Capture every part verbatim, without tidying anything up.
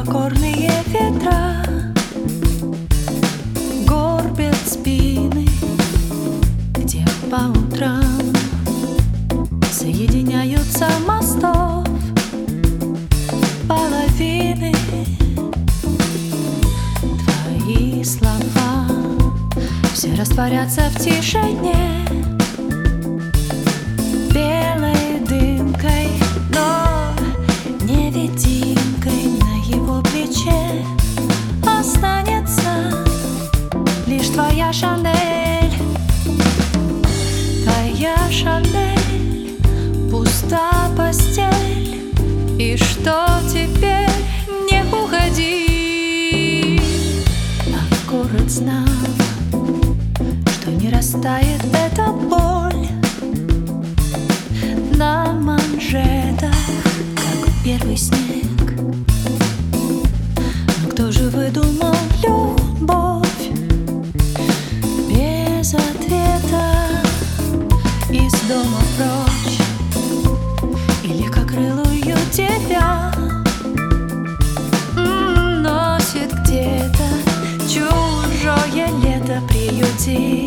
покорные ветра горбят спины, где по утрам соединяются мостов половины. Твои слова все растворятся в тишине белой дымкой, но невидимкой на его плече останется лишь твоя Шанель. Твоя Шанель, пуста постель, и что теперь? Не уходи. А город знал, что не растает эта боль на манжетах, как первый снег. Но кто же выдумал любовь без ответа? Из дома прочь и легкокрылую тебя носит где-то, чужое лето приютит,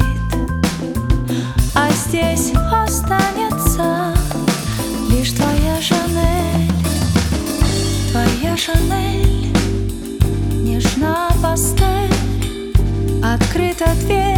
а здесь останется лишь твоя Шанель. Твоя Шанель, нежна пастель, открыта дверь.